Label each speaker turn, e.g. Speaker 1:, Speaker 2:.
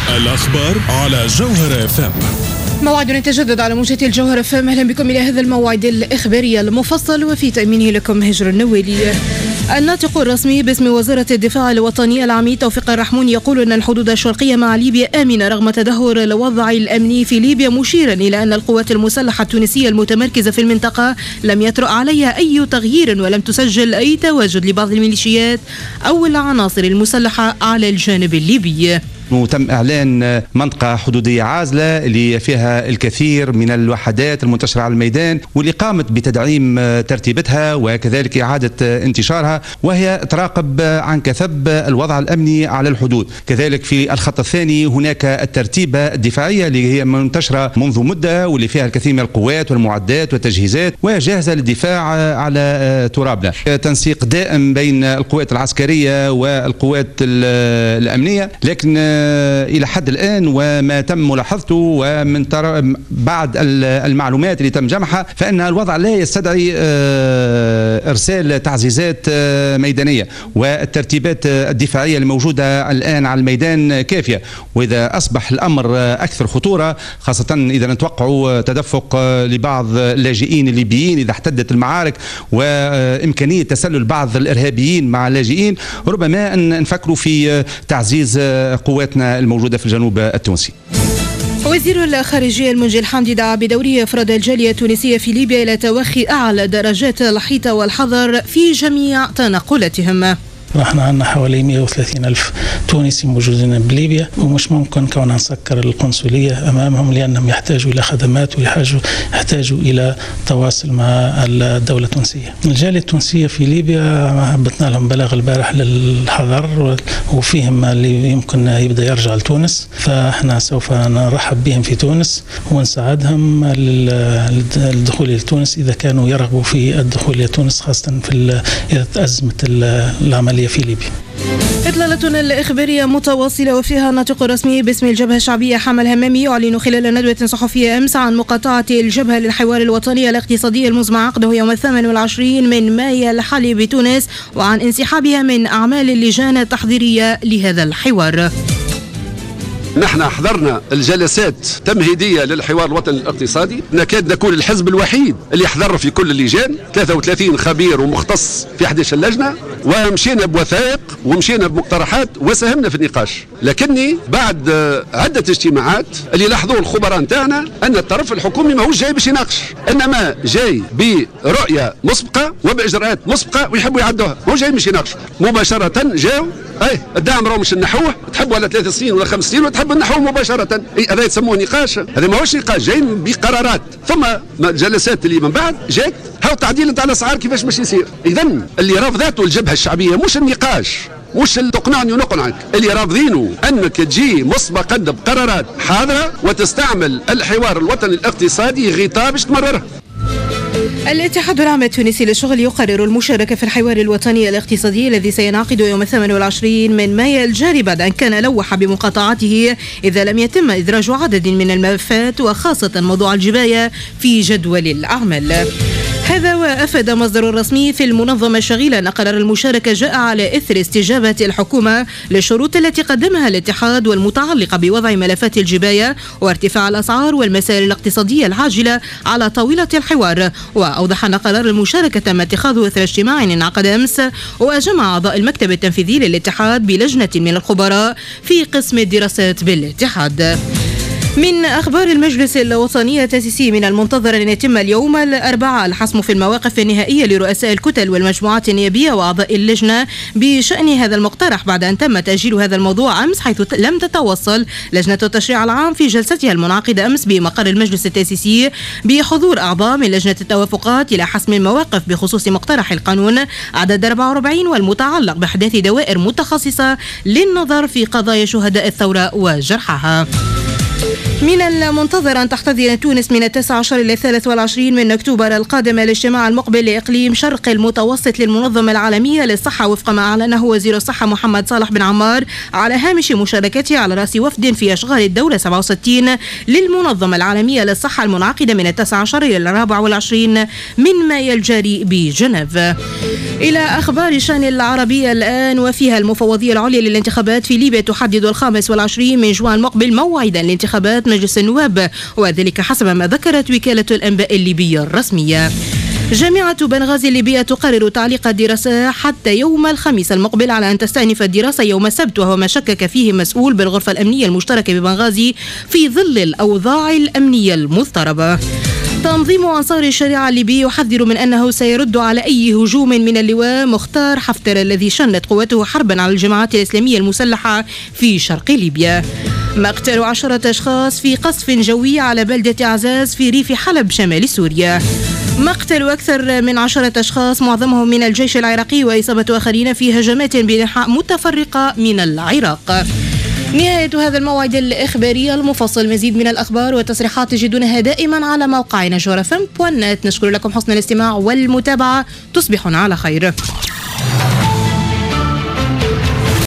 Speaker 1: الأخبار على جوهر FM.
Speaker 2: موعدنا يتجدد على موجة الجوهر FM. أهلا بكم إلى هذا الموعد الإخباري المفصل وفي تأمينه لكم هجر النويلي. الناطق الرسمي باسم وزارة الدفاع الوطني العميد توفيق الرحمون يقول أن الحدود الشرقية مع ليبيا آمنة رغم تدهور الوضع الأمني في ليبيا، مشيرا إلى أن القوات المسلحة التونسية المتمركزة في المنطقة لم يطرأ عليها أي تغيير ولم تسجل أي تواجد لبعض الميليشيات أو العناصر المسلحة على الجانب الليبي.
Speaker 3: وتم إعلان منطقة حدودية عازلة اللي فيها الكثير من الوحدات المنتشرة على الميدان، واللي قامت بتدعيم ترتيبتها وكذلك إعادة انتشارها، وهي تراقب عن كثب الوضع الأمني على الحدود. كذلك في الخط الثاني هناك الترتيبة الدفاعية اللي هي منتشرة منذ مدة، واللي فيها الكثير من القوات والمعدات والتجهيزات وجاهزة للدفاع على ترابنا. تنسيق دائم بين القوات العسكرية والقوات الأمنية، لكن إلى حد الآن وما تم ملاحظته ومن بعد المعلومات اللي تم جمعها فإن الوضع لا يستدعي إرسال تعزيزات ميدانية، والترتيبات الدفاعية الموجودة الآن على الميدان كافية. وإذا أصبح الأمر أكثر خطورة، خاصة إذا نتوقع تدفق لبعض اللاجئين الليبيين إذا احتدت المعارك وإمكانية تسلل بعض الإرهابيين مع اللاجئين، ربما أن نفكروا في تعزيز قواتنا الموجودة في الجنوب التونسي.
Speaker 2: وزير الخارجية المنجي الحامدي دعا بدوره أفراد الجالية التونسية في ليبيا إلى توخي أعلى درجات الحيطة والحذر في جميع تنقلاتهم.
Speaker 4: احنا عندنا حوالي 130 ألف تونسي موجودين بليبيا، ومش ممكن كوننا نسكر القنصلية أمامهم لأنهم يحتاجوا إلى خدمات ويحتاجوا إلى تواصل مع الدولة التونسية. الجالية التونسية في ليبيا هبطنا لهم بلاغ البارح للحذر، وفيهم اللي يمكن يبدأ يرجع لتونس، فاحنا سوف نرحب بهم في تونس ونساعدهم للدخول إلى تونس إذا كانوا يرغبوا في الدخول إلى تونس، خاصة إذا تأزمت العملية في ليبيا.
Speaker 2: إطلالتنا الإخبارية متواصلة وفيها الناطق الرسمي باسم الجبهة الشعبية حمد الهمامي يعلن خلال ندوة صحفية أمس عن مقاطعة الجبهة للحوار الوطني الاقتصادي المزمع عقده يوم 28 من مايو الحالي بتونس، وعن انسحابها من أعمال اللجان التحضيرية لهذا الحوار.
Speaker 5: نحن حضرنا الجلسات تمهيدية للحوار الوطني الاقتصادي، نكاد نكون الحزب الوحيد اللي حضر في كل اللجان، 33 خبير ومختص في 11 لجنة، ومشينا بوثائق ومشينا بمقترحات وساهمنا في النقاش. لكني بعد عدة اجتماعات اللي لاحظوه الخبراء نتاعنا أن الطرف الحكومي ماهوش جاي باش يناقش، إنما جاي برؤية مسبقة وبإجراءات مسبقة ويحبوا يعدوها، ماهوش جاي باش يناقش. مباشرة جاو الدعم راهو مش نحوه، تحبوا على 3 سنين ولا 5 سنين وتحبوا نحوه مباشرة. هذا يسموه نقاش، هذا ماهوش نقاش، جاي بقرارات. ثم الجلسات اللي من بعد جات هاو تعديل نتاع الأسعار كيفاش باش يصير. إذن اللي رافضاته الجبهة الشعبية مش النقاش، مش تقنعني ونقنعك، اللي رافضينه أنك تجي مسبقا بقرارات حاضرة وتستعمل الحوار الوطني الاقتصادي غطاء باش تمررها.
Speaker 2: الاتحاد العام التونسي للشغل يقرر المشاركة في الحوار الوطني الاقتصادي الذي سينعقد يوم 28 من مايو الجاري، بعد أن كان لوح بمقاطعته إذا لم يتم إدراج عدد من الملفات وخاصة موضوع الجباية في جدول الأعمال. هذا وأفاد مصدر رسمي في المنظمة الشغيلة أن قرار المشاركة جاء على إثر استجابة الحكومة للشروط التي قدمها الاتحاد والمتعلقة بوضع ملفات الجباية وارتفاع الأسعار والمسائل الاقتصادية العاجلة على طاولة الحوار. وأوضح أن قرار المشاركة تم اتخاذه إثر اجتماع انعقد أمس وجمع أعضاء المكتب التنفيذي للاتحاد بلجنة من الخبراء في قسم الدراسات بالاتحاد. من أخبار المجلس الوطني التأسيسي، من المنتظر أن يتم اليوم الأربعاء الحسم في المواقف النهائية لرؤساء الكتل والمجموعات النيابية وأعضاء اللجنة بشأن هذا المقترح، بعد أن تم تأجيل هذا الموضوع أمس حيث لم تتوصل لجنة التشريع العام في جلستها المنعقدة أمس بمقر المجلس التأسيسي بحضور أعضاء من لجنة التوافقات إلى حسم المواقف بخصوص مقترح القانون عدد 44 والمتعلق بأحداث دوائر متخصصة للنظر في قضايا شهداء الثورة وجرحها. من المنتظر أن تحتضن تونس من 19 إلى 23 من أكتوبر القادم الاجتماع المقبل لإقليم شرق المتوسط للمنظمة العالمية للصحة، وفق ما أعلنه وزير الصحة محمد صالح بن عمار على هامش مشاركته على رأس وفد في أشغال الدولة 67 للمنظمة العالمية للصحة المنعقدة من 19 إلى 24 من مايو الجاري بجنيف. إلى أخبار الشأن العربية الآن، وفيها المفوضية العليا للانتخابات في ليبيا تحدد 25 من جوان مقبل موعدا لانتخابات مجلس النواب، وذلك حسب ما ذكرت وكالة الأنباء الليبية الرسمية. جامعة بنغازي الليبية تقرر تعليق الدراسة حتى يوم الخميس المقبل على أن تستأنف الدراسة يوم السبت، وهو ما شكك فيه مسؤول بالغرفة الأمنية المشتركة ببنغازي في ظل الأوضاع الأمنية المضطربة. تنظيم أنصار الشريعة الليبي يحذر من أنه سيرد على أي هجوم من اللواء مختار حفتر الذي شنت قوته حربا على الجماعات الإسلامية المسلحة في شرق ليبيا. مقتل 10 أشخاص في قصف جوي على بلدة عزاز في ريف حلب شمال سوريا. مقتل أكثر من 10 أشخاص معظمهم من الجيش العراقي، وإصابة آخرين في هجمات بأنحاء متفرقة من العراق. نهاية هذا الموعد الإخباري المفصل. مزيد من الأخبار والتصريحات تجدونها دائما على موقعنا جوهر FM.net. نشكر لكم حسن الاستماع والمتابعة. تصبحون على خير.